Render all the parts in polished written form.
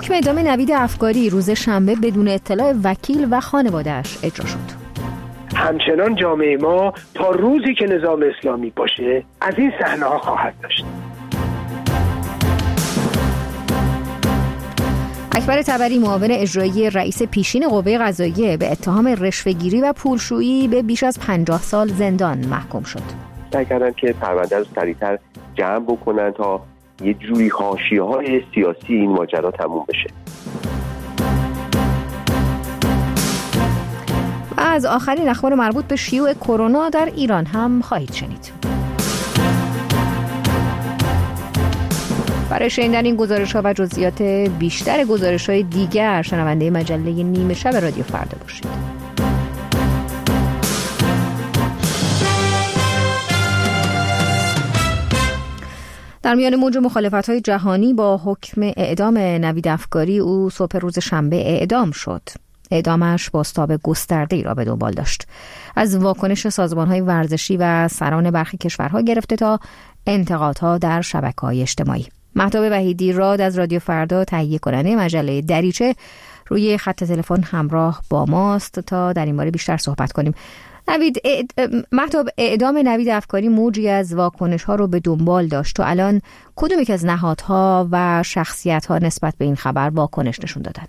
حکم اعدام نوید افکاری روز شنبه بدون اطلاع وکیل و خانواده‌اش اجرا شد. همچنان جامعه ما تا روزی که نظام اسلامی باشه از این صحنه‌ها خواهد داشت. اکبر طبری معاون اجرایی رئیس پیشین قوه قضاییه به اتهام رشوه‌گیری و پولشویی به بیش از 50 سال زندان محکوم شد. سعی کردن که پرونده رو سریعتر جمع بکنن تا یه جوری حاشیه‌های سیاسی این ماجرا تموم بشه. و از آخرین اخبار مربوط به شیوع کرونا در ایران هم خواهید شنید. برای شنیدن این گزارش‌ها و جزئیات بیشتر گزارش‌های دیگر شنونده مجله نیمه شب رادیو فردا باشید. در میان موج مخالفت‌های جهانی با حکم اعدام نوید افکاری او صبح روز شنبه اعدام شد. اعدامش بازتاب گسترده‌ای را به دنبال داشت. از واکنش سازمان‌های ورزشی و سران برخی کشورها گرفته تا انتقادها در شبکه‌های اجتماعی. مهتاب وحیدی راد از رادیو فردا تهیه کننده مجله دریچه روی خط تلفن همراه با ماست تا در این باره بیشتر صحبت کنیم. مهتاب، اعدام نوید افکاری موجی از واکنش‌ها رو به دنبال داشت. تو الان کدوم یک از نهادها و شخصیت‌ها نسبت به این خبر واکنش نشون دادن؟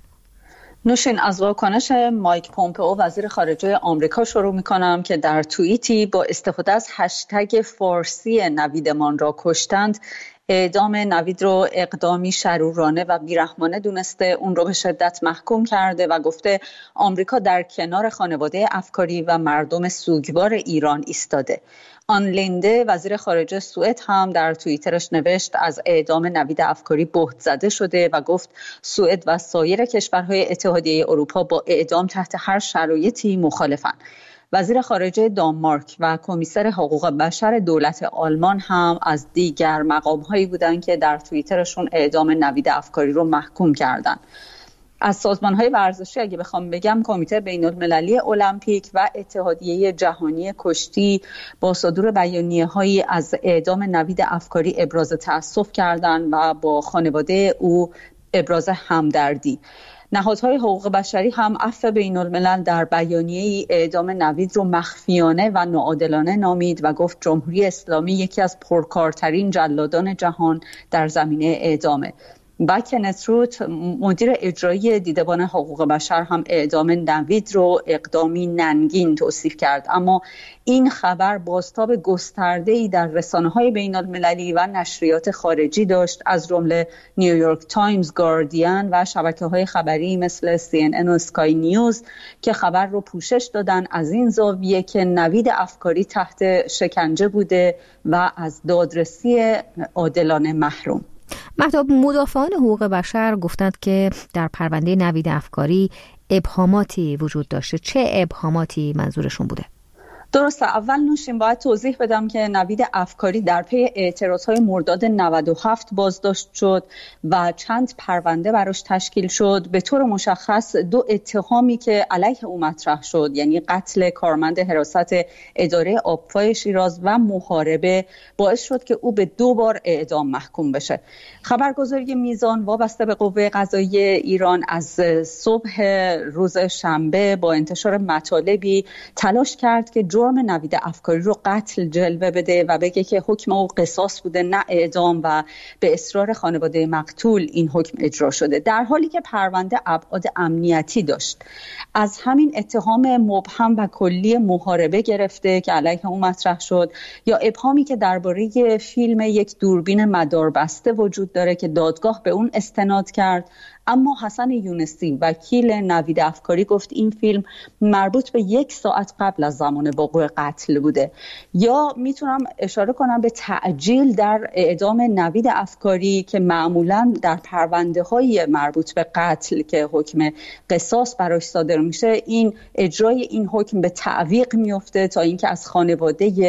نوشین، از واکنش مایک پومپئو وزیر خارجه آمریکا شروع می‌کنم که در توییتی با استفاده از هشتگ فارسی نویدمان را کشتند اعدام نوید رو اقدامی شرورانه و بیرحمانه دونسته، اون رو به شدت محکوم کرده و گفته آمریکا در کنار خانواده افکاری و مردم سوگوار ایران ایستاده. آن لینده وزیر خارجه سوئد هم در توییترش نوشت از اعدام نوید افکاری بهت زده شده و گفت سوئد و سایر کشورهای اتحادیه اروپا با اعدام تحت هر شرایطی مخالفن. وزیر خارجه دانمارک و کمیسر حقوق بشر دولت آلمان هم از دیگر مقام‌هایی بودند که در توییترشون اعدام نوید افکاری رو محکوم کردند. از سازمان‌های ورزشی اگه بخوام بگم کمیته بین‌المللی المپیک و اتحادیه جهانی کشتی با صدور بیانیه‌هایی از اعدام نوید افکاری ابراز تأسف کردند و با خانواده او ابراز همدردی. نهادهای حقوق بشری هم عفو بین‌الملل در بیانیه‌ای اعدام نوید رو مخفیانه و ناعادلانه نامید و گفت جمهوری اسلامی یکی از پرکارترین جلادان جهان در زمینه اعدامه. و کنت روت مدیر اجرایی دیدبان حقوق بشر هم اعدام نوید رو اقدامی ننگین توصیف کرد. اما این خبر بازتاب گسترده‌ای در رسانه‌های بین‌المللی و نشریات خارجی داشت، از جمله نیویورک تایمز، گاردین و شبکه‌های خبری مثل CNN و اسکای نیوز که خبر رو پوشش دادن از این زاویه که نوید افکاری تحت شکنجه بوده و از دادرسی عادلانه محروم. مهتاب، مدافعان حقوق بشر گفتند که در پرونده نوید افکاری ابهاماتی وجود داشته. چه ابهاماتی منظورشون بوده؟ درسته. اول نوشین باید توضیح بدم که نوید افکاری در پی اعتراضهای مرداد 97 بازداشت شد و چند پرونده براش تشکیل شد. به طور مشخص دو اتهامی که علیه او مطرح شد، یعنی قتل کارمند حراست اداره آبفای شیراز و محاربه، باعث شد که او به 2 بار اعدام محکوم بشه. خبرگزاری میزان وابسته به قوه قضاییه ایران از صبح روز شنبه با انتشار مطالبی تلاش کرد که جرم نوید افکاری رو قتل جلوه بده و بگه که حکم او قصاص بوده نه اعدام و به اصرار خانواده مقتول این حکم اجرا شده، در حالی که پرونده ابعاد امنیتی داشت. از همین اتهام مبهم و کلی محاربه گرفته که علیه اون مطرح شد، یا ابهامی که درباره فیلم یک دوربین مداربسته وجود داره که دادگاه به اون استناد کرد، اما حسن یونسی وکیل نوید افکاری گفت این فیلم مربوط به 1 ساعت قبل از زمان وقوع قتل بوده. یا میتونم اشاره کنم به تعجیل در اعدام نوید افکاری که معمولا در پرونده های مربوط به قتل که حکم قصاص براش صادر میشه، این اجرای این حکم به تعویق میفته تا اینکه از خانواده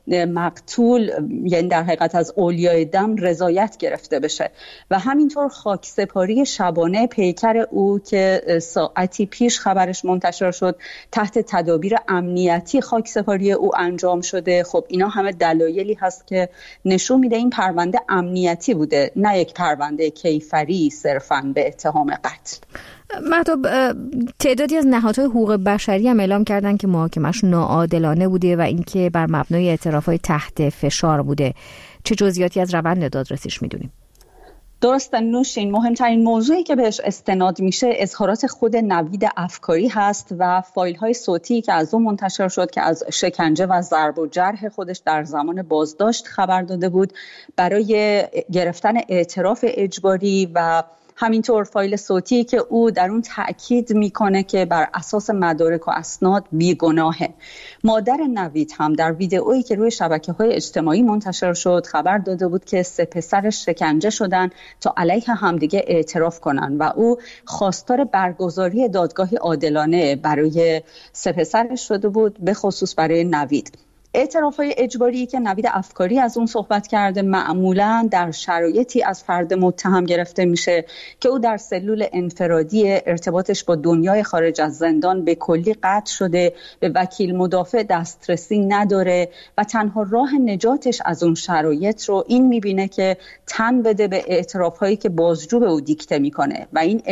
مقتول، یعنی در حقیقت از اولیای دم، رضایت گرفته بشه. و همینطور خاکسپاری شبانه پیکر او که ساعتی پیش خبرش منتشر شد، تحت تدابیر امنیتی خاکسپاری او انجام شده. خب اینا همه دلایلی هست که نشون میده این پرونده امنیتی بوده، نه یک پرونده کیفری صرفاً به اتهام قتل. مهتاب، تعدادی از نهادهای حقوق بشری هم اعلام کردن که محاکمش ناعادلانه بوده و اینکه بر مبنای اعترافات تحت فشار بوده. چه جزئیاتی از روند دادرسیش میدونیم؟ درسته نوشین، مهمترین موضوعی که بهش استناد میشه اظهارات خود نوید افکاری هست و فایل های صوتی که از اون منتشر شد که از شکنجه و ضرب و جرح خودش در زمان بازداشت خبر داده بود برای گرفتن اعتراف اجباری، و همینطور فایل صوتی که او در اون تأکید میکنه که بر اساس مدارک و اسناد بیگناهه. مادر نوید هم در ویدئویی که روی شبکه‌های اجتماعی منتشر شد خبر داده بود که سه پسرش شکنجه شدن تا علیه همدیگه اعتراف کنن و او خواستار برگزاری دادگاهی عادلانه برای سه پسرش شده بود، به خصوص برای نوید. اعتراف‌های اجباری که نوید افکاری از اون صحبت کرده معمولاً در شرایطی از فرد متهم گرفته میشه که او در سلول انفرادی، ارتباطش با دنیای خارج از زندان به کلی قطع شده، به وکیل مدافع دسترسی نداره و تنها راه نجاتش از اون شرایط رو این میبینه که تن بده به اعتراف‌هایی که بازجو به او دیکته میکنه و این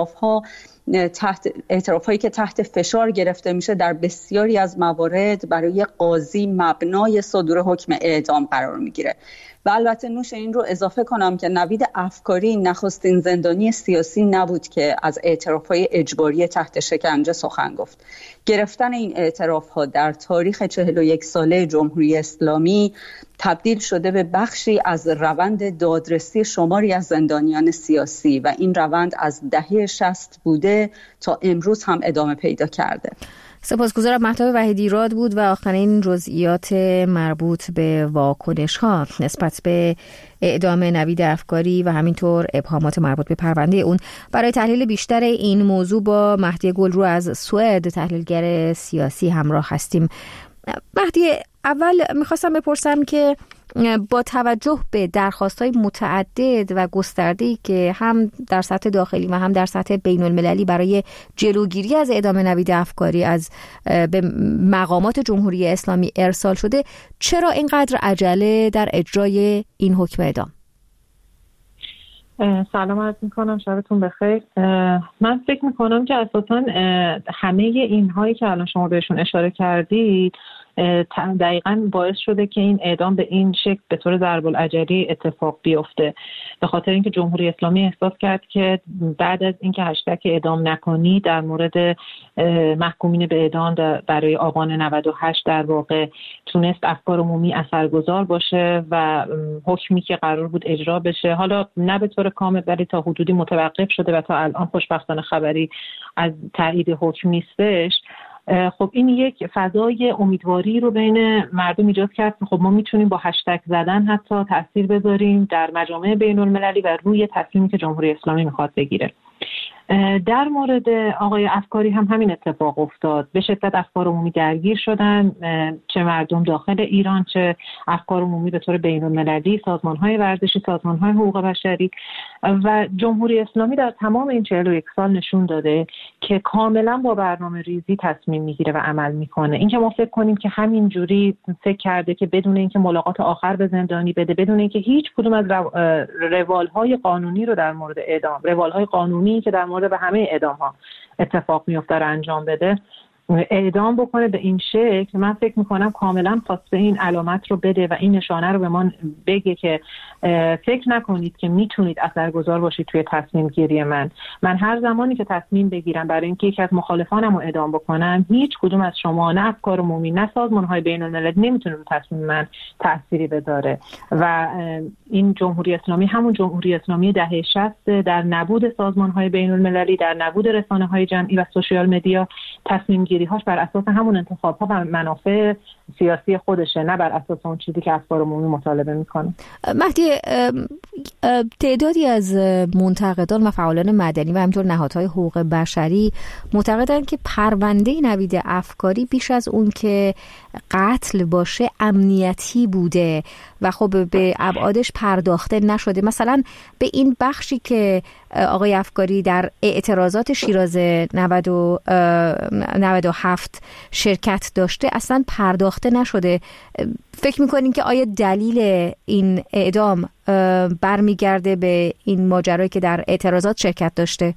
اعتراف‌هایی که تحت فشار گرفته میشه در بسیاری از موارد برای قاضی مبنای صدور حکم اعدام قرار میگیره. و البته نوش این رو اضافه کنم که نوید افکاری نخستین زندانی سیاسی نبود که از اعتراف‌های اجباری تحت شکنجه سخن گفت. گرفتن این اعتراف‌ها در تاریخ 41 ساله جمهوری اسلامی تبدیل شده به بخشی از روند دادرسی شماری از زندانیان سیاسی و این روند از دهه 60 بوده تا امروز هم ادامه پیدا کرده. سپاسگزارم. مهتاب وحیدیراد بود و آخرین جزئیات مربوط به واکنش‌ها نسبت به اعدام نوید افکاری و همینطور ابهامات مربوط به پرونده اون. برای تحلیل بیشتر این موضوع با مهدی گلرو از سوئد، تحلیلگر سیاسی، همراه هستیم. مهدی، اول میخواستم بپرسم که با توجه به درخواست‌های متعدد و گسترده‌ای که هم در سطح داخلی و هم در سطح بین‌المللی برای جلوگیری از اعدام نوید افکاری از به مقامات جمهوری اسلامی ارسال شده، چرا اینقدر عجله در اجرای این حکم اعدام؟ سلام عرض میکنم، شبتون بخیر. من فکر میکنم که اساساً همه اینهایی که الان شما بهشون اشاره کردید دقیقاً باعث شده که این اعدام به این شکل به طور ضرب‌العجلی اتفاق بیفته، به خاطر اینکه جمهوری اسلامی احساس کرد که بعد از اینکه هشتگ اعدام نکنی در مورد محکومین به اعدام برای آبان 98 در واقع تونست افکار عمومی اثرگذار باشه و حکمی که قرار بود اجرا بشه، حالا نه به طور کامل ولی تا حدودی متوقف شده و تا الان خوشبختانه خبری از تایید حکم نیستش. خب این یک فضای امیدواری رو بین مردم ایجاد کرد که خب ما میتونیم با هشتگ زدن حتی تأثیر بذاریم در مجامع بین المللی و روی تصمیمی که جمهوری اسلامی میخواد بگیره. در مورد آقای افکاری هم همین اتفاق افتاد. به شدت افکار عمومی درگیر شدن، چه مردم داخل ایران چه افکار عمومی به طور بین المللی، سازمان‌های ورزشی، سازمان‌های حقوق بشری و جمهوری اسلامی در تمام این 41 سال نشون داده که کاملا با برنامه ریزی تصمیم میگیره و عمل میکنه. اینکه ما فکر کنیم که همین جوری فکر کرده که بدون اینکه ملاقات آخر به زندانی بده، بدون اینکه هیچ کدوم از روالهای قانونی رو در مورد اعدام، روالهای قانونی که در مورد به همه اعدام‌ها اتفاق میفته رو انجام بده، اعدام بکنه به این شکل، من فکر میکنم کاملا خواسته این علامت رو بده و این نشانه رو به ما بگه که فکر نکنید که میتونید اثرگذار باشید توی تصمیم گیری من هر زمانی که تصمیم بگیرم برای اینکه یکی از مخالفانم رو اعدام بکنم، هیچ کدوم از شما، نه افکار عمومی نه سازمان‌های بین‌المللی نمیتونه رو تصمیم من تأثیری بذاره. و این جمهوری اسلامی همون جمهوری اسلامی دهه 60 در نبود سازمان‌های بین‌المللی، در نبود رسانه‌های جمعی و سوشیال مدیا تصمیم پیگیری‌هاش بر اساس همون انتخاب‌ها و منافع سیاسی خودشه، نه بر اساس اون چیزی که افکار عمومی مطالبه میکنه. مهدی، تعدادی از منتقدان و فعالان مدنی و همینطور نهادهای حقوق بشری معتقدند که پرونده نوید افکاری بیش از اون که قتل باشه امنیتی بوده و خب به ابعادش پرداخته نشده. مثلا به این بخشی که آقای افکاری در اعتراضات شیراز 97 شرکت داشته اصلا پرداخته نشده. فکر میکنین که آیا دلیل این اعدام برمیگرده به این ماجرایی که در اعتراضات شرکت داشته؟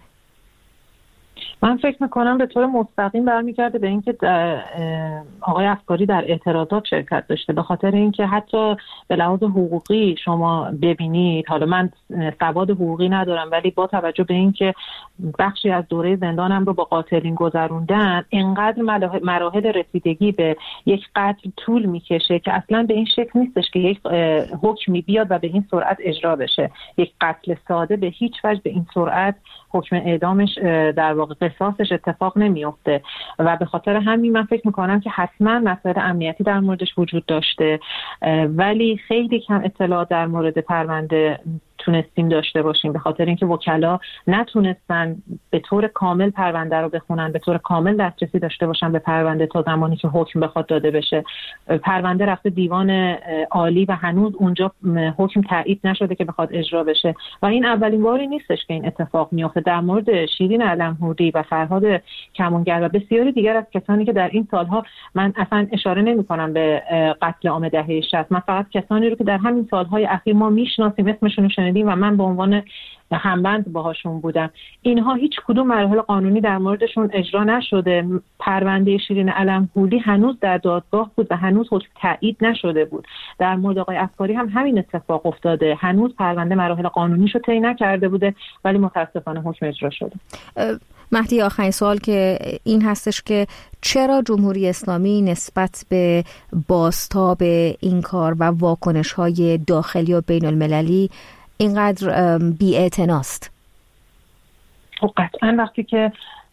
من فکر میکنم به طور مستقیم برمیگرده به اینکه آقای افکاری در اعتراضات شرکت داشته، به خاطر اینکه حتی به لحاظ حقوقی شما ببینید، حالا من سواد حقوقی ندارم ولی با توجه به اینکه بخشی از دوره زندانم رو با قاتلین گذروندن، اینقدر مراحل رسیدگی به یک قتل طول میکشه که اصلا به این شکل نیستش که یک حکمی بیاد و به این سرعت اجرا بشه. یک قتل ساده به هیچ وجه به این سرعت حکم اعدامش در واقع قصاصش اتفاق نمیفته و به خاطر همین من فکر میکنم که حتما مسائل امنیتی در موردش وجود داشته، ولی خیلی کم اطلاعات در مورد پرونده تونستیم داشته باشیم، به خاطر اینکه وکلا نتونستن به طور کامل پرونده رو بخونن، به طور کامل دسترسی داشته باشن به پرونده تا زمانی که حکم بخواد داده بشه. پرونده رفته دیوان عالی و هنوز اونجا حکم تایید نشده که بخواد اجرا بشه و این اولین باری نیستش که این اتفاق میفته. در مورد شیرین علم‌هوری و فرهاد کمانگر و بسیاری دیگر از کسانی که در این سالها، من اصلا اشاره نمی‌کنم به قتل عام دهه 60، من فقط کسانی رو که در همین سالهای اخیر ما میشناسیم اسمشون و من به عنوان همبند باهاشون بودم، اینها هیچ کدوم مراحل قانونی در موردشون اجرا نشده. پرونده شیرین علم‌هوری هنوز در دادگاه بود و هنوز حکم تایید نشده بود. در مورد آقای افکاری هم همین اتفاق افتاده، هنوز پرونده مراحل قانونیشو طی نکرده بوده ولی متاسفانه حکم اجرا شده. مهدی، آخرین سوال که این هستش که چرا جمهوری اسلامی نسبت به بازتاب این کار و واکنش‌های داخلی و بین المللی اینقدر بی‌اعتناست؟ قطعاً وقتی که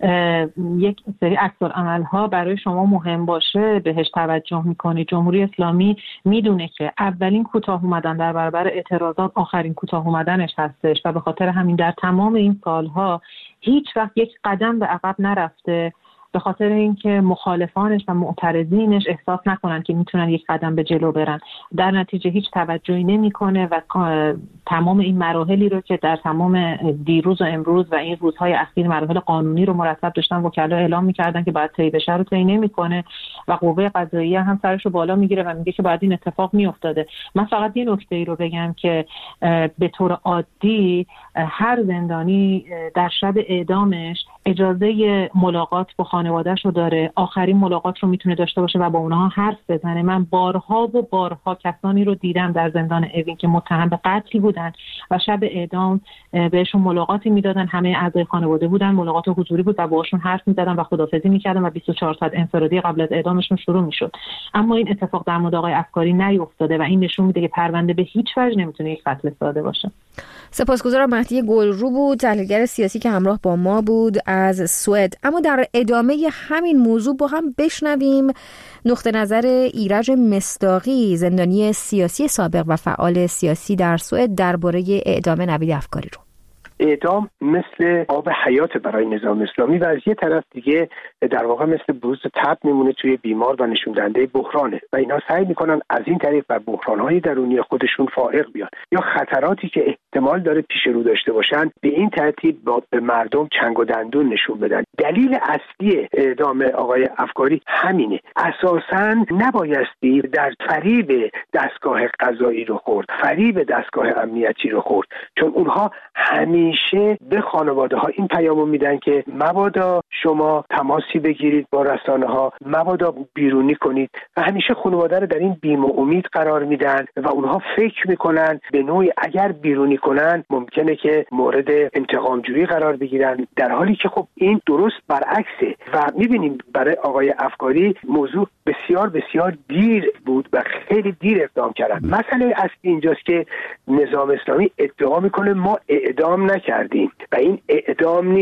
یک سری عکس‌العمل‌ها برای شما مهم باشه بهش توجه میکنی. جمهوری اسلامی میدونه که اولین کوتاه اومدن در برابر اعتراضات آخرین کوتاه اومدنش هستش و به خاطر همین در تمام این سالها هیچ وقت یک قدم به عقب نرفته، به خاطر اینکه مخالفانش و معترضینش احساس نکنن که میتونن یک قدم به جلو برن. در نتیجه هیچ توجهی نمیکنه و تمام این مراحلی رو که در تمام دیروز و امروز و این روزهای اخیر مراحل قانونی رو مرتب داشتن وکلا اعلام میکردن که باید طی بشه رو طی نمیکنه و قوه قضاییه هم سرش رو بالا میگیره و میگه که باید این اتفاق میافتاده. من فقط یه نکته‌ای رو بگم که به طور عادی هر زندانی در شب اعدامش اجازه ملاقات با خانواده‌شو داره، آخرین ملاقات رو میتونه داشته باشه و با اونها حرف بزنه. من بارها و بارها کسانی رو دیدم در زندان اوین که متهم به قتل بودن و شب اعدام بهشون ملاقاتی میدادن، همه اعضای خانواده بودن، ملاقات حضوری بود و باهاشون حرف میزدن و خداحافظی میکردن و 24 ساعت انفرادی قبل از اعدامشون شروع میشد. اما این اتفاق در مورد آقای افکاری نیفتاده و این نشون میده که پرونده به هیچ وجه نمیتونه یک قتل ساده باشه. سپاسگزارم. مهدی گلرو بود، تحلیلگر سیاسی که همراه با ما بود از سوئد. اما در ادامه همین موضوع با هم بشنویم نقطه نظر ایرج مصداقی، زندانی سیاسی سابق و فعال سیاسی در سوئد، درباره اعدام نوید افکاری رو. اعدام مثل آب حیات برای نظام اسلامی و از یه طرف دیگه در واقع مثل بروز تب میمونه توی بیمار و نشون دهنده بحرانه و اینا سعی میکنن از این طریق بر بحرانهای درونی خودشون فائق بیان یا خطراتی که احتمال داره پیش رو داشته باشن به این ترتیب به مردم چنگ و دندون نشون بدن. دلیل اصلی اعدام آقای افکاری همینه. اساساً نبایستی در فریب دستگاه قضایی رو خورد، فریب دستگاه امنیتی رو خورد، چون اونها همیشه به خانواده ها این پیامو میدن که مبادا شما تماسی بگیرید با رسانه ها، مبادا بیرونی کنید و همیشه خانواده رو در این بیم و امید قرار میدن و اونها فکر میکنن به نوعی اگر بیرونی کنن ممکنه که مورد انتقام جویی قرار بگیرن، در حالی که خب این درست برعکسه و میبینیم برای آقای افکاری موضوع بسیار بسیار دیر بود و خیلی دیر اقدام کردن. مسئله اصلی اینجاست که نظام اسلامی ادعا میکنه ما اعدام نکردیم و این اعدام نیست.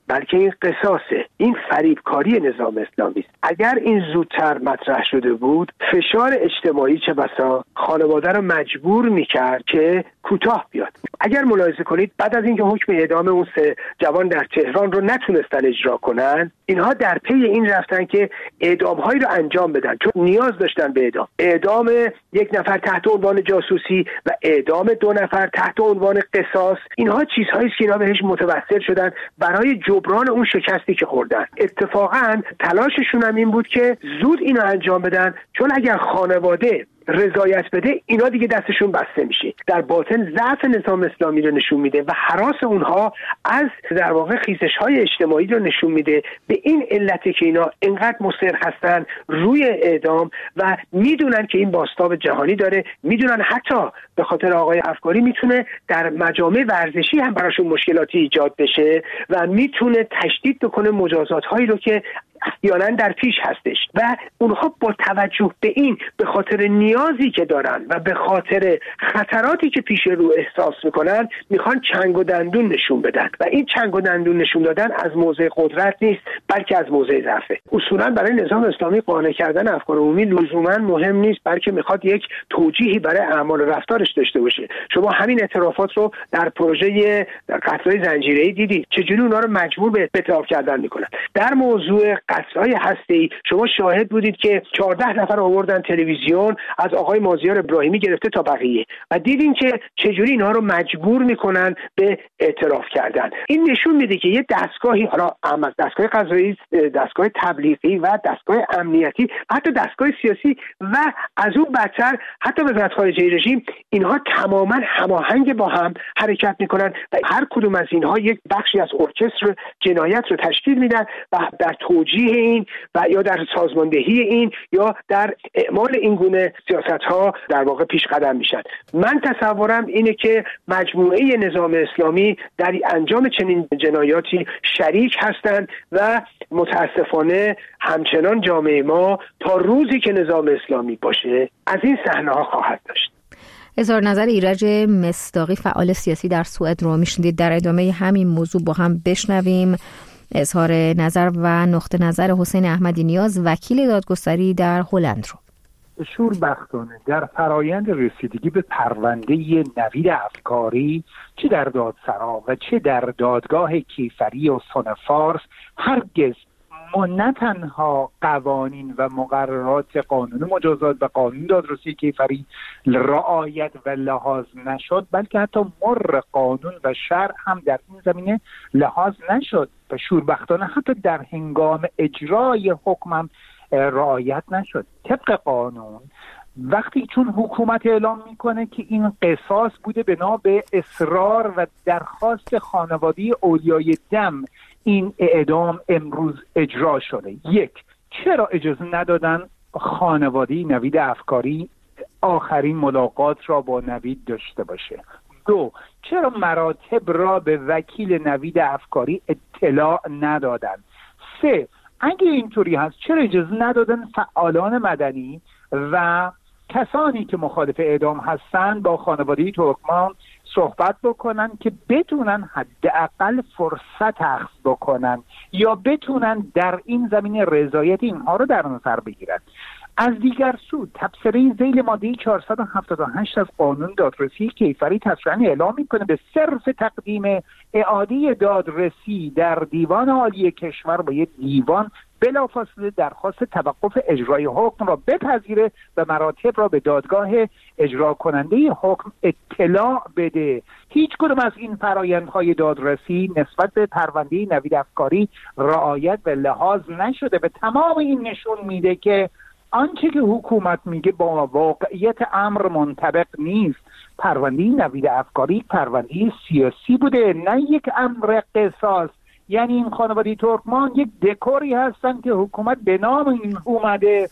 بلکه این قصاصه، این فریبکاری نظام اسلامی است. اگر این زودتر مطرح شده بود، فشار اجتماعی چه بسا خانواده رو مجبور میکرد که کوتاه بیاد. اگر ملاحظه کنید بعد از اینکه حکم اعدام اون 3 جوان در تهران رو نتونستن اجرا کنن، اینها در پی این رفتن که اعدام‌هایی رو انجام بدن، چون نیاز داشتن به اعدام 1 نفر تحت عنوان جاسوسی و اعدام 2 نفر تحت عنوان قصاص. اینها چیزهایی است که اینا بهش متوسل شدن برای جبران اون شکستی که خوردن. اتفاقا تلاششون هم این بود که زود اینو انجام بدن، چون اگر خانواده رضایت بده اینا دیگه دستشون بسته میشه. در باطن ضعف نظام اسلامی رو نشون میده و هراس اونها از در واقع خیزش‌های اجتماعی رو نشون میده. به این علته که اینا اینقدر مصر هستن روی اعدام و میدونن که این بازتاب جهانی داره، میدونن حتی به خاطر آقای افکاری میتونه در مجامع ورزشی هم براشون مشکلاتی ایجاد بشه و میتونه تشدید بکنه مجازات‌هایی رو که احیانا در پیش هستش و اونها با توجه به این، به خاطر نیازی که دارن و به خاطر خطراتی که پیش رو احساس میکنن، میخوان چنگ و دندون نشون بدن و این چنگ و دندون نشون دادن از موضع قدرت نیست بلکه از موضع ضعفه. اصولا برای نظام اسلامی قانع کردن افکار عمومی لزوما مهم نیست، بلکه میخواد یک توجیهی برای اعمال رفتارش داشته باشه. شما همین اعترافات رو در پروژه قتل‌های زنجیره‌ای دیدید چجوری اونها رو مجبور به اعتراف کردن میکنن. در موضوع قتل‌های هسته‌ای شما شاهد بودید که 14 نفر آوردن تلویزیون، از آقای مازیار ابراهیمی گرفته تا بقیه، و دیدین که چجوری اینها رو مجبور میکنن به اعتراف کردن. این نشون میده که یه دستگاهی، حالا دستگاه قضایی، دستگاه تبلیغی و دستگاه امنیتی، حتی دستگاه سیاسی و از اون بدتر حتی وزارت خارجه رژیم، اینها تماما هماهنگ با هم حرکت میکنن و هر کدوم از اینها یک بخشی از ارکستر جنایت رو تشکیل میدن و در توجیه این و یا در سازماندهی این یا در اعمال این گونه سیاست‌ها در واقع پیش قدم میشن. من تصورم اینه که مجموعه نظام اسلامی در انجام چنین جنایاتی شریک هستند و متاسفانه همچنان جامعه ما تا روزی که نظام اسلامی باشه از این صحنه‌ها خواهد داشت. اظهار نظر ایرج مصداقی، فعال سیاسی در سوئد رو میشنید. در ادامه همین موضوع با هم بشنویم اظهار نظر و نقطه نظر حسین احمدی نیاز، وکیل دادگستری در هلند رو. شوربختانه در فرایند رسیدگی به پرونده نوید افکاری، چه در دادسرا و چه در دادگاه کیفری استان فارس، هرگز نه تنها قوانین و مقررات قانون مجازات و قانون دادرسی کیفری رعایت و لحاظ نشد، بلکه حتی مر قانون و شرع هم در این زمینه لحاظ نشد و شوربختانه حتی در هنگام اجرای حکم هم رعایت نشد. طبق قانون وقتی چون حکومت اعلام میکنه که این قصاص بوده بنا به اصرار و درخواست خانواده اولیای دم، این اعدام امروز اجرا شده. یک، چرا اجازه ندادن خانواده نوید افکاری آخرین ملاقات را با نوید داشته باشه؟ دو، چرا مراتب را به وکیل نوید افکاری اطلاع ندادن؟ سه، اگه اینطوری هست چرا اجازه ندادن فعالان مدنی و کسانی که مخالف اعدام هستن با خانواده ترکمان صحبت بکنن که بتونن حداقل فرصت اخذ بکنن یا بتونن در این زمینه رضایت اینها رو در نظر بگیرن؟ از دیگر سو تبصره ذیل ماده 478 از قانون دادرسی کیفری تصریحاً اعلام میکنه به صرف تقدیم اعاده دادرسی در دیوان عالی کشور باید دیوان بلافاصله درخواست توقف اجرای حکم را بپذیره و مراتب را به دادگاه اجرا کننده حکم اطلاع بده. هیچ کدوم از این فرآیندهای دادرسی نسبت به پرونده نوید افکاری رعایت و لحاظ نشده. به تمام این نشون میده که آنچه که حکومت میگه با واقعیت امر منطبق نیست. پرونده نوید افکاری پرونده سیاسی بوده، نه یک امر قصاص. یعنی این خانواده ترکمان یک دکوری هستن که حکومت به نام این اومده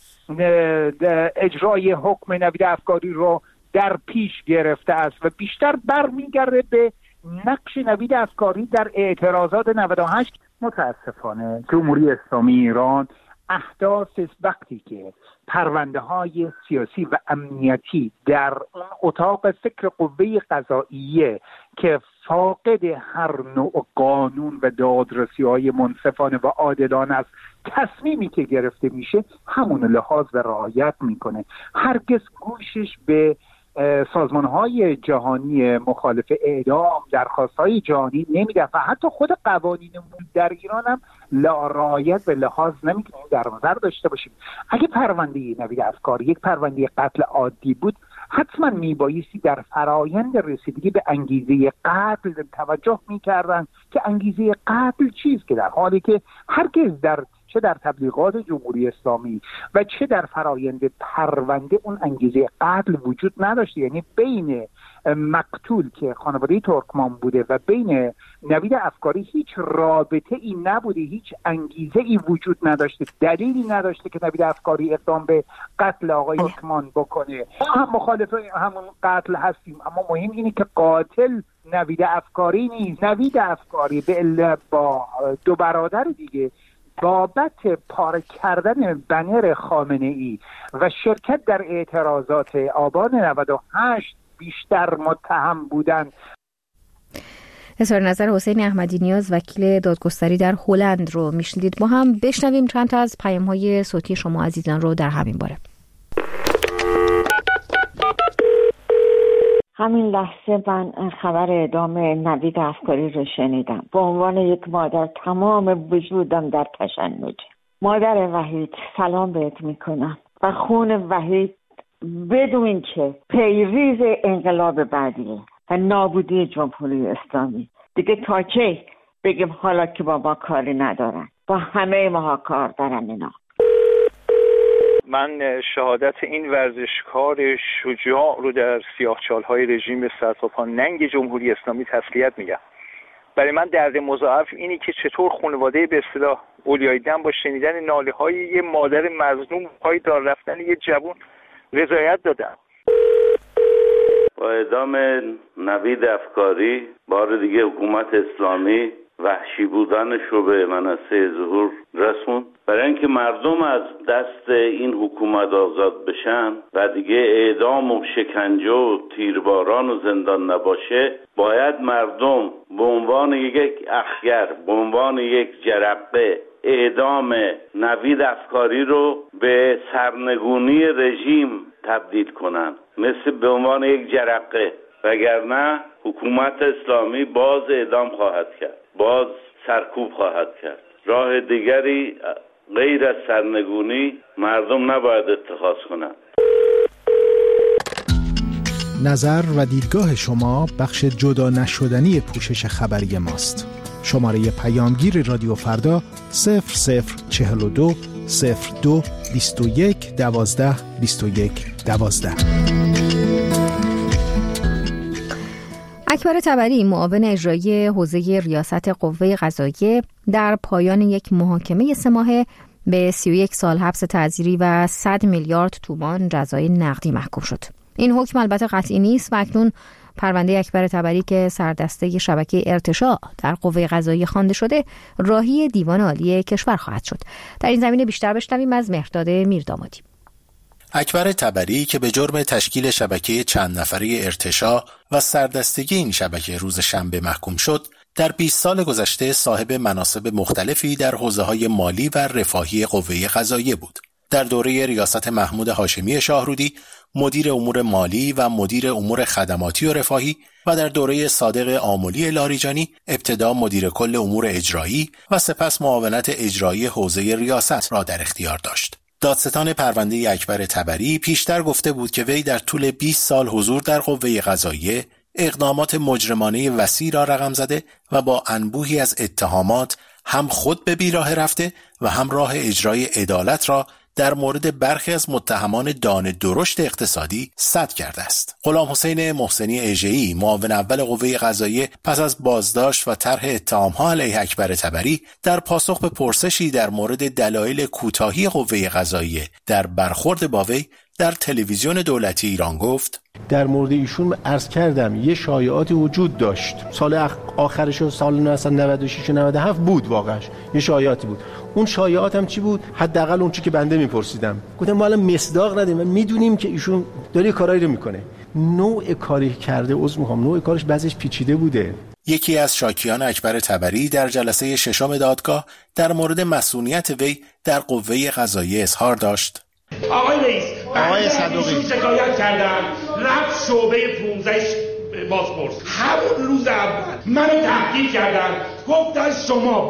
اجرای حکم نوید افکاری رو در پیش گرفته است و بیشتر برمیگرده به نقش نوید افکاری در اعتراضات 98. متاسفانه جمهوری اسلامی ایران احداث وقتی که پرونده های سیاسی و امنیتی در اون اتاق فکر قوه قضاییه که فاقد هر نوع قانون و دادرسی های منصفانه و عادلانه است، تصمیمی که گرفته میشه همون لحاظ و رعایت میکنه. هرگز گوشش به سازمان‌های جهانی مخالف اعدام، درخواست‌های جهانی نمیده و حتی خود قوانینمون در ایران هم رعایت به لحاظ نمیکنه. در نظر داشته باشیم اگه پرونده نوید افکاری یک پرونده قتل عادی بود، حتما میبایستی در فرایند رسیدگی به انگیزه قتل توجه میکردن که انگیزه قتل چیست، که در حالی که هرگز چه در تبلیغات جمهوری اسلامی و چه در فرایند پرونده اون انگیزه قتل وجود نداشته. یعنی بین مقتول که خانواده ترکمان بوده و بین نوید افکاری هیچ رابطه ای نبوده، هیچ انگیزه ای وجود نداشته، دلیلی نداشته که نوید افکاری اقدام به قتل آقای ترکمان بکنه. ما هم مخالف همون قتل هستیم، اما مهم اینه که قاتل نوید افکاری نیست. نوید افکاری با دو برادر دیگه بابت پاره کردن بنر خامنه ای و شرکت در اعتراضات آبان 98 بیشتر متهم بودند. اظهار نظر حسین احمدی نیاز، وکیل دادگستری در هلند رو میشنیدید. ما هم بشنویم چند تا از پیام‌های صوتی شما عزیزان رو در همین باره. همین لحظه من خبر اعدام نوید افکاری رو شنیدم. به عنوان یک مادر تمام وجودم در تشنج. مادر وحید سلام بهت میکنم و خون وحید بدون که پیریز انقلاب بعدیه و نابودی جمهوری اسلامی دیگه تا کی بگیم حالا که با ما کاری ندارن، با همه ما کار دارن اینا. من شهادت این ورزشکار شجاع رو در سیاهچال‌های رژیم سرتاپا ننگ جمهوری اسلامی تسلیت میگم. برای من درد مضاعف اینی که چطور خانواده به اصطلاح اولیای دم با شنیدن ناله‌های یه مادر مظلوم پای دار رفتن یه جوون رضایت دادن. با اعدام نوید افکاری بار دیگه حکومت اسلامی وحشی بودنش رو به منصه ظهور رسون. برای اینکه مردم از دست این حکومت آزاد بشن و دیگه اعدام و شکنجه و تیرباران و زندان نباشه، باید مردم به عنوان یک اخگر، به عنوان یک جرقه اعدام نوید افکاری رو به سرنگونی رژیم تبدیل کنن، مثل به عنوان یک جرقه. وگرنه حکومت اسلامی باز اعدام خواهد کرد، باز سرکوب خواهد کرد. راه دیگری غیر از سرنگونی مردم نباید اتخاذ کنند. نظر و دیدگاه شما بخش جدا نشدنی پوشش خبری ماست. شماره پیامگیر رادیو فردا 0042 02 21 12 21 12. اکبر طبری، معاون اجرایی حوزه ریاست قوه قضاییه، در پایان یک محاکمه 3 ماهه به 31 سال حبس تعزیری و 100 میلیارد تومان جزای نقدی محکوم شد. این حکم البته قطعی نیست و اکنون پرونده اکبر طبری که سردسته شبکه ارتشاء در قوه قضاییه خوانده شده راهی دیوان عالی کشور خواهد شد. در این زمینه بیشتر بشنویم از مهرداد میردامادی. اکبر طبری که به جرم تشکیل شبکه چند نفره ارتشاء و سردستگی این شبکه روز شنبه محکوم شد، در 20 سال گذشته صاحب مناصب مختلفی در حوزه‌های مالی و رفاهی قوه قضاییه بود. در دوره ریاست محمود هاشمی شاهرودی مدیر امور مالی و مدیر امور خدماتی و رفاهی و در دوره صادق آملی لاریجانی ابتدا مدیر کل امور اجرایی و سپس معاونت اجرایی حوزه ریاست را در اختیار داشت. دادستان پرونده اکبر طبری پیشتر گفته بود که وی در طول 20 سال حضور در قوه قضاییه اقدامات مجرمانه وسیع را رقم زده و با انبوهی از اتهامات هم خود به بیراه رفته و هم راه اجرای عدالت را در مورد برخی از متهمان دانه درشت اقتصادی سد کرده است. غلام حسین محسنی اژه‌ای، معاون اول قوه قضاییه، پس از بازداشت و طرح اتهام‌ها علیه اکبر طبری در پاسخ به پرسشی در مورد دلایل کوتاهی قوه قضاییه در برخورد با وی در تلویزیون دولتی ایران گفت: در مورد ایشون عرض کردم یه شایعاتی وجود داشت، سال آخرش و سال مثلا 96 و 97 بود، واقعا یه شایعاتی بود. اون شایعات هم چی بود؟ حداقل اون چی که بنده میپرسیدم، گفتم ما الان مصداق ندیم و میدونیم که ایشون داره کارایی رو میکنه. نوع کاری کرده، نوع کارش بعضیش پیچیده بوده. یکی از شاکیان اکبر طبری در جلسه ششم دادگاه در مورد مسئولیت وی در قوه قضاییه اظهار داشت. آقای رئیس، آقای صدوقی شکایت کردن، رفت شعبه 15 بازپرس. همون روز اول منو تحقیق کردن، گفتن شما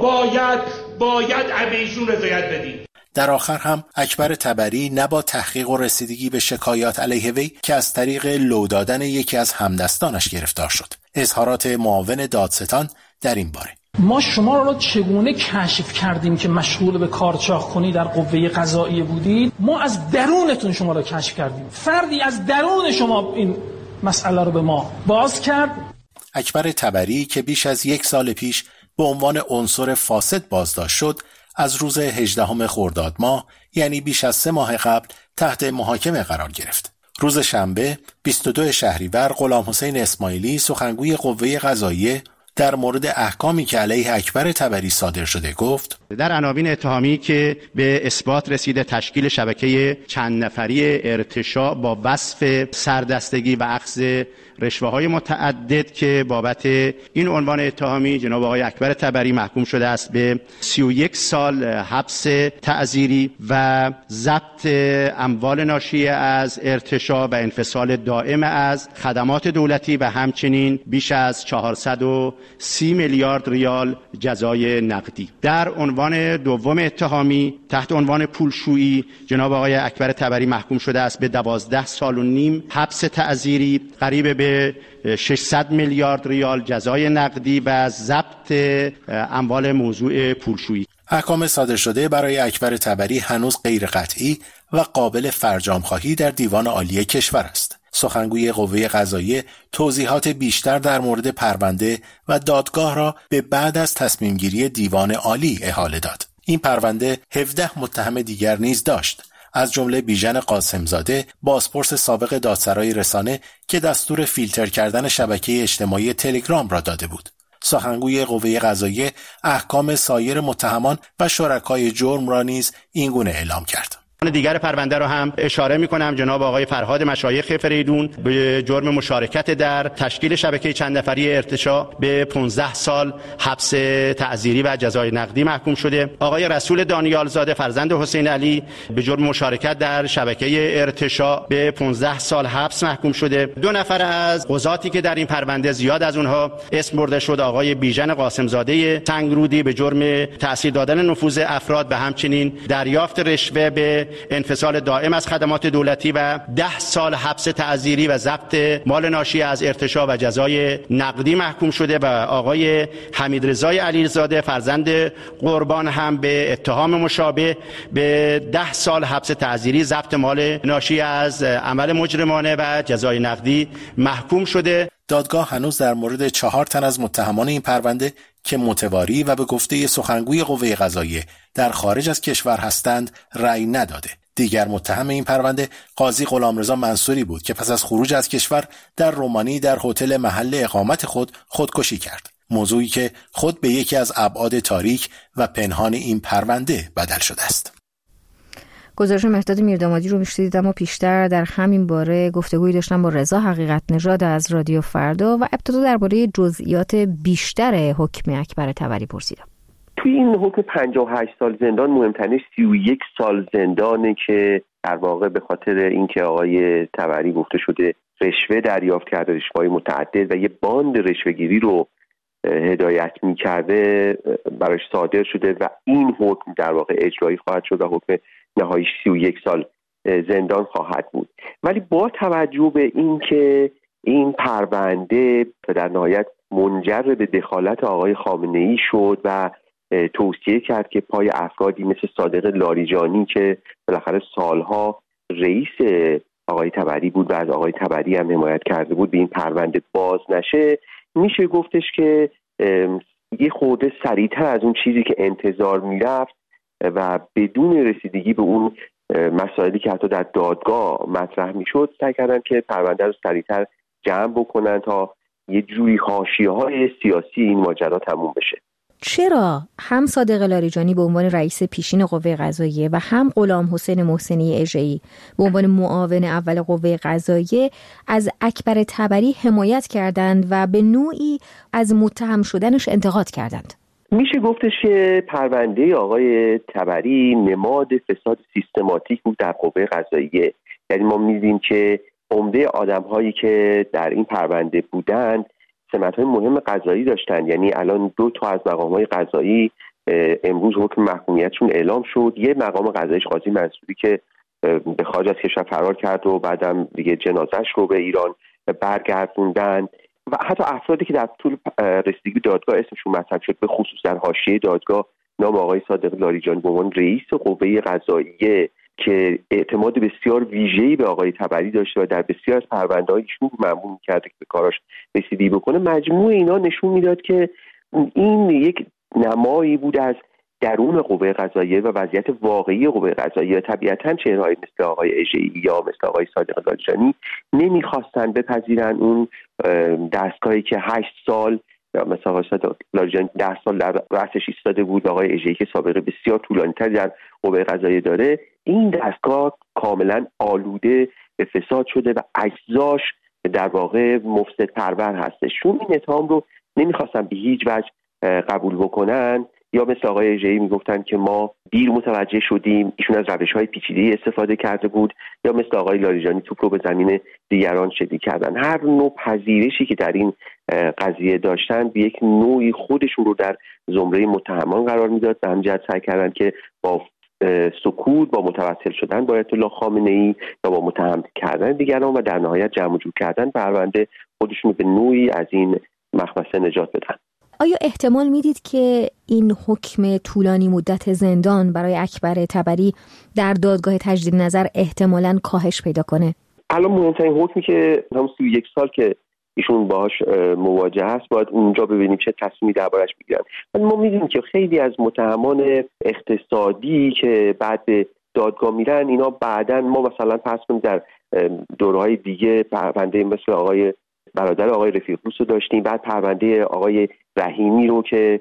باید به ایشون رضایت بدید. در آخر هم اکبر طبری نه با تحقیق و رسیدگی به شکایات علیه وی که از طریق لو دادن یکی از همدستانش گرفتار شد. اظهارات معاون دادستان در این باره: ما شما را چگونه کشف کردیم که مشغول به کارچاخ‌کنی در قوه قضاییه بودید؟ ما از درونتون شما را کشف کردیم. فردی از درون شما این مسئله رو به ما باز کرد. اکبر طبری که بیش از 1 سال پیش به عنوان عنصر فاسد بازداشت شد، از روز 18 خرداد ماه، یعنی بیش از 3 ماه قبل، تحت محاکمه قرار گرفت. روز شنبه 22 شهریور غلامحسین اسماعیلی، سخنگوی قوه قضاییه، در مورد احکامی که علیه اکبر طبری صادر شده گفت: در عناوین اتهامی که به اثبات رسیده تشکیل شبکه چند نفری ارتشاء با وصف سردستگی و اخذ رشوه‌های متعدد که بابت این عنوان اتهامی جناب آقای اکبر طبری محکوم شده است به 31 سال حبس تعزیری و ضبط اموال ناشی از ارتشاء و انفصال دائم از خدمات دولتی و همچنین بیش از 430 میلیارد ریال جزای نقدی. در عنوان دوم اتهامی تحت عنوان پولشویی جناب آقای اکبر طبری محکوم شده است به 12 سال و نیم حبس تعزیری، قریب به 600 میلیارد ریال جزای نقدی و ضبط اموال موضوع پولشویی. احکام صادر شده برای اکبر طبری هنوز غیر قطعی و قابل فرجام‌خواهی در دیوان عالی کشور است. سخنگوی قوه قضاییه توضیحات بیشتر در مورد پرونده و دادگاه را به بعد از تصمیم گیری دیوان عالی احاله داد. این پرونده 17 متهم دیگر نیز داشت، از جمله بیژن قاسمزاده، بازپرس سابق دادسرای رسانه که دستور فیلتر کردن شبکه اجتماعی تلگرام را داده بود. سخنگوی قوه قضاییه احکام سایر متهمان و شرکای جرم را نیز اینگونه اعلام کرد. دیگر پرونده رو هم اشاره می‌کنم. جناب آقای فرهاد مشایخ فریدون به جرم مشارکت در تشکیل شبکه چند نفری ارتشاء به 15 سال حبس تعزیری و جزای نقدی محکوم شده. آقای رسول دانیال زاده فرزند حسین علی به جرم مشارکت در شبکه ارتشاء به 15 سال حبس محکوم شده. 2 نفر از قضاتی که در این پرونده زیاد از اونها اسم برده شد، آقای بیژن قاسم زاده سنگرودی به جرم تأثیر دادن نفوذ افراد و همچنین دریافت رشوه به انفصال دائم از خدمات دولتی و 10 سال حبس تعزیری و ضبط مال ناشی از ارتشاء و جزای نقدی محکوم شده و آقای حمیدرضای علیزاده فرزند قربان هم به اتهام مشابه به 10 سال حبس تعزیری، ضبط مال ناشی از عمل مجرمانه و جزای نقدی محکوم شده. دادگاه هنوز در مورد 4 تن از متهمان این پرونده که متواری و به گفته سخنگوی قوه قضاییه در خارج از کشور هستند رأی نداده. دیگر متهم این پرونده قاضی غلامرضا منصوری بود که پس از خروج از کشور در رومانی در هتل محل اقامت خودکشی کرد. موضوعی که خود به یکی از ابعاد تاریک و پنهان این پرونده بدل شده است. گزارش مهداد میردامادی رو میشنیدید، اما پیشتر در همین باره گفتگویی داشتم با رضا حقیقت نژاد از رادیو فردا و ابتدا درباره جزئیات بیشتر حکم اکبر طبری پرسیدم. توی این حکم 58 سال زندان مهمترینش 31 سال زندانه که در واقع به خاطر اینکه آقای طبری گفته شده رشوه دریافت کرده، رشوه‌های متعدد و یه باند رشوه‌گیری رو هدایت می‌کرده براش صادر شده و این حکم در واقع اجرایی خواهد شد و حکم نهاییش 31 سال زندان خواهد بود. ولی با توجه به اینکه این پرونده در نهایت منجر به دخالت آقای خامنه‌ای شد و توصیه کرد که پای افرادی مثل صادق لاریجانی که بالاخره سالها رئیس آقای طبری بود و از آقای طبری هم حمایت کرده بود به این پرونده باز نشه، میشه گفتش که یه خورده سریعتر از اون چیزی که انتظار میرفت و بدون رسیدگی به اون مسائلی که حتی در دادگاه مطرح میشد سعی کردن که پرونده رو سریعتر جمع بکنن تا یه جوری حاشیه‌های سیاسی این ماجرا تموم بشه. چرا هم صادق لاریجانی به عنوان رئیس پیشین قوه قضاییه و هم غلام حسین محسنی اژه‌ای به عنوان معاون اول قوه قضاییه از اکبر طبری حمایت کردند و به نوعی از متهم شدنش انتقاد کردند؟ میشه گفتش که پرونده آقای طبری نماد فساد سیستماتیک بود در قوه قضاییه. یعنی ما می‌دیدیم که عمده آدم‌هایی که در این پرونده بودند سمت‌های مهم قضایی داشتن. یعنی الان 2 تا از مقام‌های قضایی امروز حکم محکومیتشون اعلام شد. یه مقام قضاییش قاضی منصوری که به خارج از کشور فرار کرد و بعدم دیگه جنازه‌اش رو به ایران برگردوندن و حتی افرادی که در طول رسیدگی دادگاه اسمشون مطرح شد به خصوص در حاشیه دادگاه نام آقای صادق لاریجانی به عنوان رئیس قوه قضاییه که اعتماد بسیار ویژه‌ای به آقای طبری داشته و در بسیار از پرونده‌های ایشون مأمور می‌کرده که به کاراش رسیدگی بکنه، مجموع اینا نشون میداد که این یک نمایی بود از درون قوه قضاییه و وضعیت واقعی قوه قضاییه. طبیعتاً چهره‌هایی مثل آقای اژه‌ای یا مثل آقای صادق لاریجانی نمی‌خواستن بپذیرن اون دستگاهی که 8 سال مثلا آقای صادق لاریجانی 10 سال در رأسش ایستاده بود، آقای اژه‌ای که سابقه بسیار طولانی‌تری در قوه قضاییه داره، این دستگاه کاملا آلوده به فساد شده و اجزاش در واقع مفسد پرور هستش. چون این اتهام رو نمی‌خواستن به هیچ وجه قبول بکنن یا مثل آقای اژه‌ای میگفتن که ما دیر متوجه شدیم، ایشون از روش‌های پیچیده‌ای استفاده کرده بود، یا مثل آقای لاریجانی توپ رو به زمین دیگران شلیک کردن. هر نوع پذیرشی که در این قضیه داشتن به یک نوعی خودشون رو در زمره متهمان قرار میداد. به همین جهت سعی کردن که با سکوت، با متوسل شدن با آیت الله خامنه‌ای یا با متهم کردن دیگران و در نهایت جمع جور کردن پرونده خودشون به نوعی از این مخمسه نجات بدن. آیا احتمال میدید که این حکم طولانی مدت زندان برای اکبر طبری در دادگاه تجدید نظر احتمالاً کاهش پیدا کنه؟ الان مهمترین حکمی که هم 31 سال که ایشون باهاش مواجه هست باید اونجا ببینیم چه تصمیمی دربارش بگیرن. ما می‌دونیم که خیلی از متهمان اقتصادی که بعد به دادگاه میرن اینا بعداً ما مثلا فرض کنیم در دوره‌های دیگه پرونده مثل آقای برادر آقای رفیق‌پور رو داشتیم، بعد پرونده آقای رحیمی رو که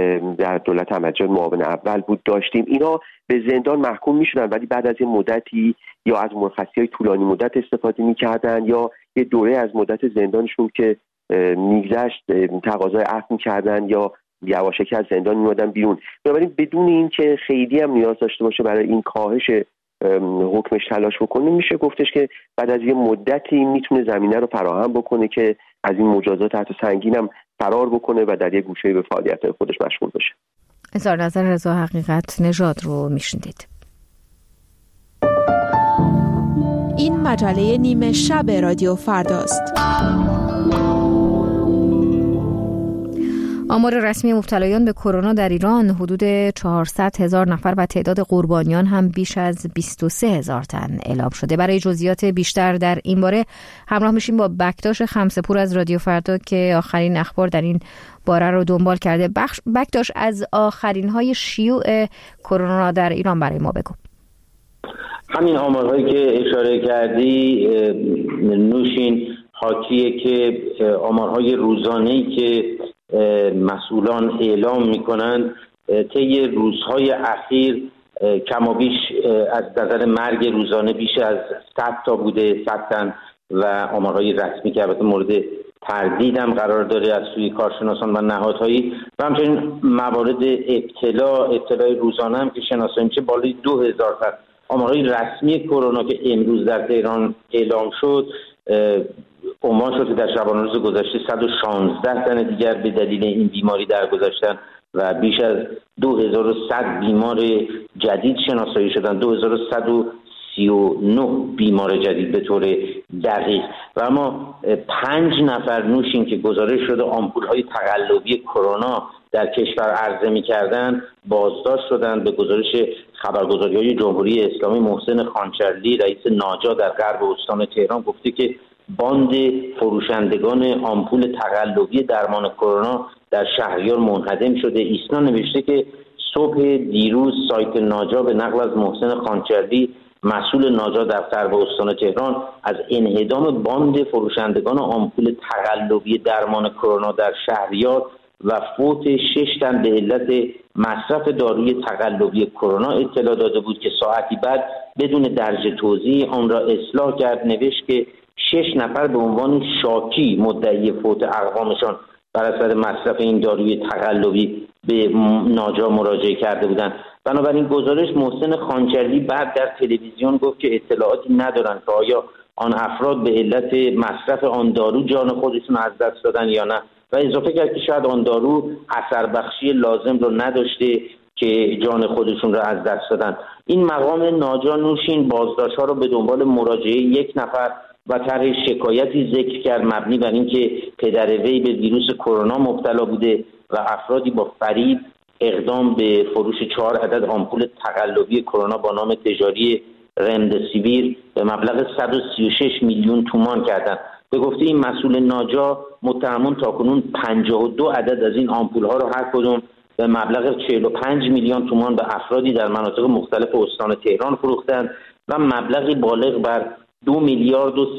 در دولت احمدی معاون اول بود داشتیم. اینا به زندان محکوم میشدن ولی بعد از یه مدتی یا از مرخصی‌های طولانی مدت استفاده میکردن یا یه دوره از مدت زندانشون که میگذشت تقاضای عفو میکردن یا یواشکی از زندان میومدن بیرون. بنابراین بدون این که خیلی هم نیاز داشته باشه برای این کاهش حکمش تلاش بکنه، میشه گفتش که بعد از یه مدتی میتونه زمینه رو فراهم بکنه که از این مجازات تحت سنگین هم فرار بکنه و در یه گوشه به فعالیت‌های خودش مشغول بشه. اظهار نظر رضا حقیقت نژاد رو میشنیدید. این مجله نیمه شب رادیو فرداست. آمار رسمی مبتلایان به کرونا در ایران حدود 400,000 نفر و تعداد قربانیان هم بیش از 23,000 تن اعلام شده. برای جزئیات بیشتر در این باره همراه میشیم با بکتاش خمسه‌پور از رادیو فردا که آخرین اخبار در این باره رو دنبال کرده. بکتاش، از آخرین های شیوع کرونا در ایران برای ما بگو. همین آمارهایی که اشاره کردی نوشین حاکیه که آمارهای روزانه‌ای که مسئولان اعلام میکنند طی روزهای اخیر کمابیش از نظر مرگ روزانه بیش از 100 تا بوده، 100 تن و آمارهای رسمی که البته مورد تردید هم قرار داره از سوی کارشناسان و نهادهایی و همچنین موارد ابتلا روزانه هم که شناسایی میشه بالای 2000 تا. آمارهای رسمی کرونا که امروز در تهران اعلام شد عنوان شد که در شبانه روز گذشته 116 تن دیگر به دلیل این بیماری درگذشتن و بیش از 2100 بیمار جدید شناسایی شدن، 2139 بیمار جدید به طور دقیق و اما 5 نفر نوشین که گزارش شده آمپول‌های تقلبی کرونا در کشور عرضه می‌کردند بازداشت شدند. به گزارش خبرگزاری‌های جمهوری اسلامی محسن خانچرلی رئیس ناجا در غرب استان تهران گفته که باند فروشندگان آمپول تقلبی درمان کرونا در شهریار منهدم شده. ایسنا نوشته که صبح دیروز سایت ناجا به نقل از محسن خانچرلی مسئول ناجا در غرب استان تهران از انهدام باند فروشندگان آمپول تقلبی درمان کرونا در شهریار و فوت 6 تن به علت مصرف داروی تقلبی کرونا اطلاع داده بود که ساعتی بعد بدون درج توضیح آن را اصلاح کرد. نوشت که 6 نفر به عنوان شاکی مدعی فوت اقوامشان بر اثر مصرف این داروی تقلبی به ناجا مراجعه کرده بودند. بنابراین گزارش محسن خانچرلی بعد در تلویزیون گفت که اطلاعاتی ندارند که آیا آن افراد به علت مصرف آن دارو جان خودشون از دست دادن یا نه و اضافه کرد که شاید آن دارو اثر بخشی لازم رو نداشته که جان خودشون رو از دست دادن. این مقام ناجا نوشین بازداشت‌ها رو به دنبال مراجعه 1 نفر و طرح شکایتی ذکر کرد مبنی بر اینکه پدر وی به ویروس کرونا مبتلا بوده و افرادی با فریب اقدام به فروش 4 عدد آمپول تقلبی کرونا با نام تجاری رمدسیویر به مبلغ 136 میلیون تومان کردند. به گفته این مسئول ناجا، متهمان تاکنون 52 عدد از این آمپول ها را هر کدوم به مبلغ 45 میلیون تومان به افرادی در مناطق مختلف استان تهران فروختند و مبلغی بالغ بر 2 میلیارد و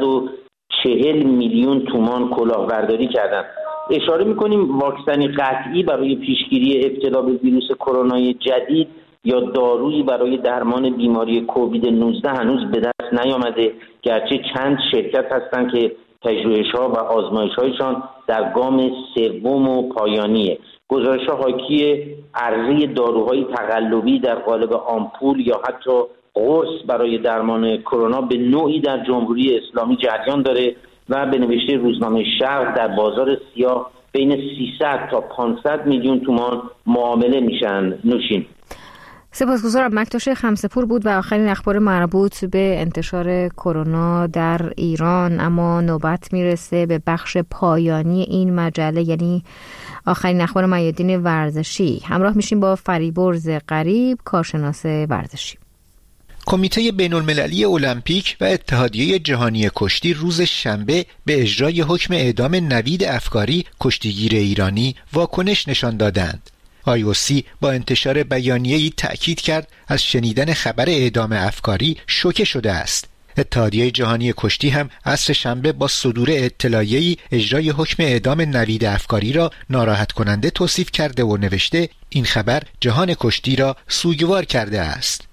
340 میلیون تومان کلاهبرداری کردند. اشاره می‌کنیم واکسنی قطعی برای پیشگیری ابتلا به ویروس کرونا جدید یا دارویی برای درمان بیماری کووید 19 هنوز به دست نیامده، گرچه چند شرکت هستند که پژوهش‌ها و آزمایش‌هایشان در گام سوم و پایانیه. گزارش‌ها حاکی عرضه داروهای تقلبی در قالب آمپول یا حتی قرص برای درمان کرونا به نوعی در جمهوری اسلامی جریان داره و به نوشته روزنامه شرق در بازار سیاه بین 300 تا 500 میلیون تومان معامله میشن. نوشین. سپاسگزارم. مکتوش خمسه‌پور بود و آخرین اخبار مربوط به انتشار کرونا در ایران. اما نوبت میرسه به بخش پایانی این مجله، یعنی آخرین اخبار میادین ورزشی. همراه میشیم با فریبرز غریب، کارشناس ورزشی. کمیته بین‌المللی المپیک و اتحادیه جهانی کشتی روز شنبه به اجرای حکم اعدام نوید افکاری کشتیگیر ایرانی واکنش نشان دادند. IOC با انتشار بیانیه‌ای تأکید کرد از شنیدن خبر اعدام افکاری شوکه شده است. اتحادیه جهانی کشتی هم عصر شنبه با صدور اطلاعیه‌ای اجرای حکم اعدام نوید افکاری را ناراحت کننده توصیف کرده و نوشته این خبر جهان کشتی را سوگوار کرده است.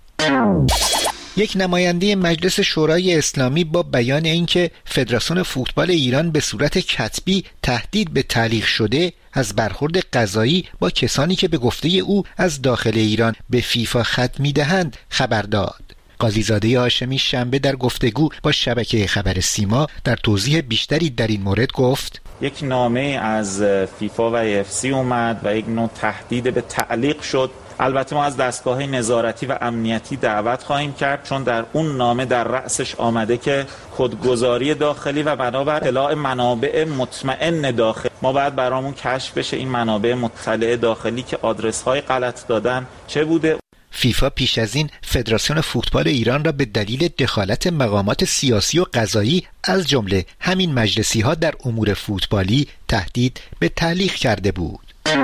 یک نماینده مجلس شورای اسلامی با بیان اینکه فدراسیون فوتبال ایران به صورت کتبی تهدید به تعلیق شده از برخورد قضایی با کسانی که به گفته او از داخل ایران به فیفا خط می‌دهند خبر داد. قاضیزاده هاشمی شنبه در گفتگو با شبکه خبر سیما در توضیح بیشتری در این مورد گفت: یک نامه از فیفا و UFC اومد و یک نوع تهدید به تعلیق شد. البته ما از دستگاه نظارتی و امنیتی دعوت خواهیم کرد، چون در اون نامه در رأسش آمده که کدگذاری داخلی و بنابر اطلاع منابع مطمئن داخل ما باید برامون کشف بشه این منابع مطلع داخلی که آدرس های غلط دادن چه بوده. فیفا پیش از این فدراسیون فوتبال ایران را به دلیل دخالت مقامات سیاسی و قضایی از جمله همین مجلسی ها در امور فوتبالی تهدید به تعلیق کرده بود.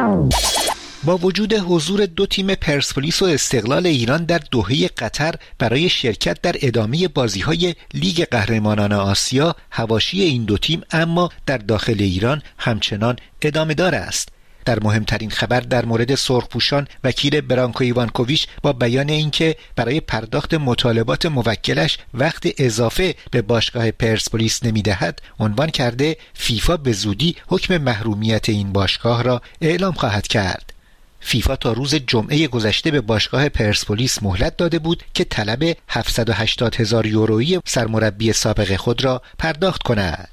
با وجود حضور 2 تیم پرسپولیس و استقلال ایران در دوحه قطر برای شرکت در ادامه بازی‌های لیگ قهرمانان آسیا، حواشی این 2 تیم اما در داخل ایران همچنان ادامه دار است. در مهمترین خبر در مورد سرخپوشان، وکیل برانکو ایوانکوویچ با بیان اینکه برای پرداخت مطالبات موکلش وقت اضافه به باشگاه پرسپولیس نمی‌دهد، عنوان کرده فیفا به زودی حکم محرومیت این باشگاه را اعلام خواهد کرد. فیفا تا روز جمعه گذشته به باشگاه پرسپولیس مهلت داده بود که طلب 780,000 یورویی سرمربی سابق خود را پرداخت کند.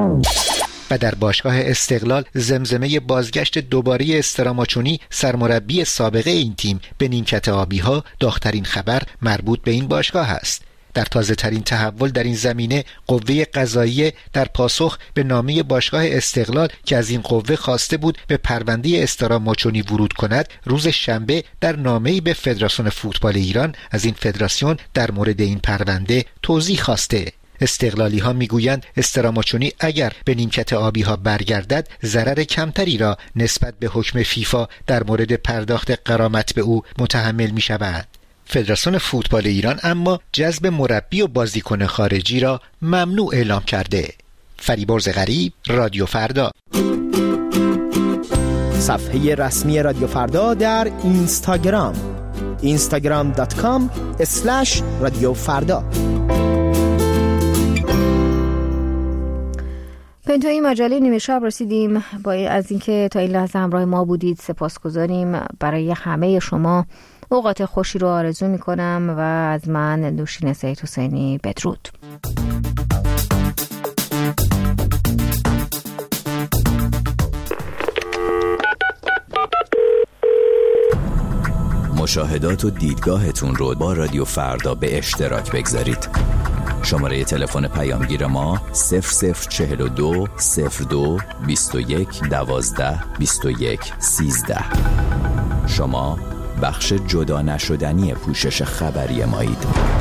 و در باشگاه استقلال زمزمه بازگشت دوباره استراماچونی سرمربی سابقه این تیم به نیمکت آبی‌ها داغ‌ترین خبر مربوط به این باشگاه است. در تازه ترین تحول در این زمینه، قوه قضاییه در پاسخ به نامه باشگاه استقلال که از این قوه خواسته بود به پرونده استراماچونی ورود کند، روز شنبه در نامه‌ای به فدراسیون فوتبال ایران از این فدراسیون در مورد این پرونده توضیح خواسته. استقلالی ها میگویند استراماچونی اگر به نیمکت آبی ها برگردد ضرر کمتری را نسبت به حکم فیفا در مورد پرداخت غرامت به او متحمل می شود. فدراسیون فوتبال ایران اما جذب مربی و بازیکن خارجی را ممنوع اعلام کرده. فریبرز غریب، رادیو فردا. صفحه رسمی رادیو فردا در اینستاگرام instagram.com/رادیو فردا. به انتهای مجله نیمه شب رسیدیم. از اینکه تا این لحظه همراه ما بودید سپاسگزاریم. برای همه شما اوقات خوشی رو آرزو میکنم و از من نوشین سید حسینی بدرود. مشاهدات و دیدگاهتون رو با رادیو فردا به اشتراک بگذارید. شماره تلفن پیامگیر ما 0042 02 21 12 21 13. شما بخش جدا نشدنی پوشش خبری مایید.